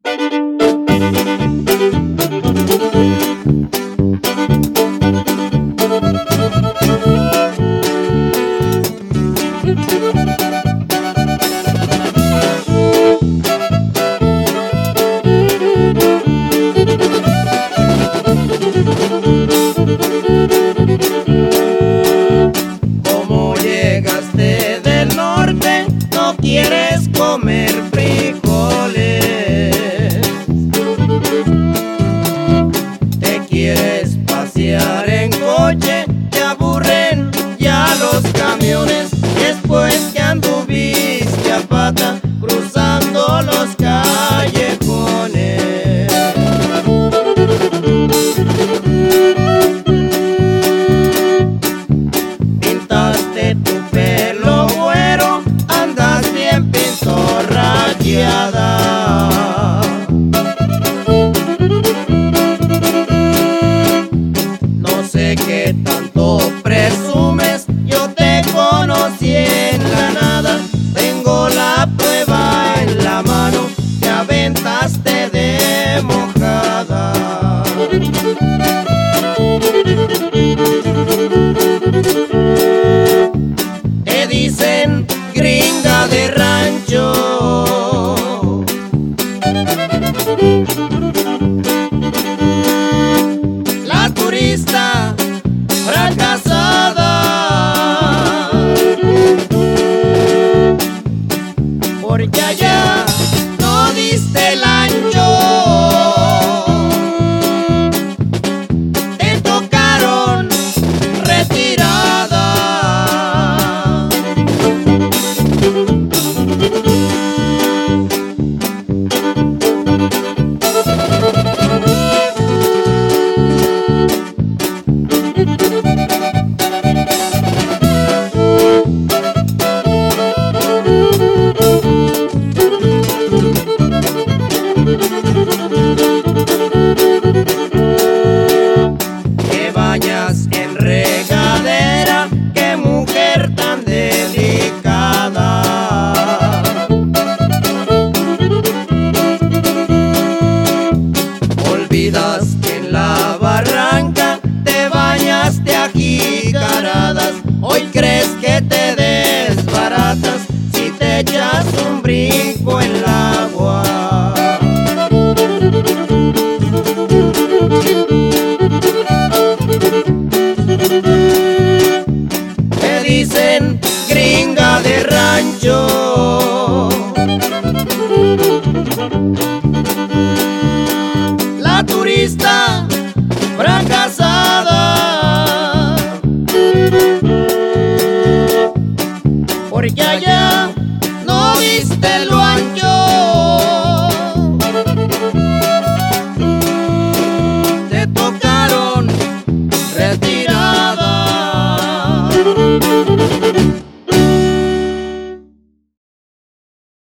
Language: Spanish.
Como llegaste del norte, no quieres comer frijoles. Te quieres pasear en coche, te aburren ya los camiones. Después que anduviste a pata cruzando los callejones. Pintaste tu pelo güero, andas bien pintorraqueada. No sé qué tanto presumes, yo te conocí en la nada. Tengo la prueba en la mano, te aventaste de mojada. Te dicen gringa de rancho.